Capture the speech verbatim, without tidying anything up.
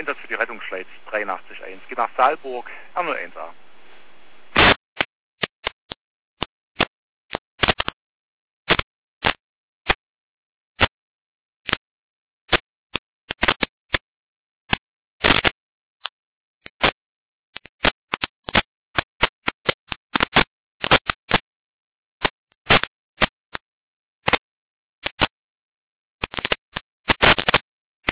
Einsatz für die Rettungsschleiz dreiundachtzig eins. Geht nach Saalburg, R null eins A.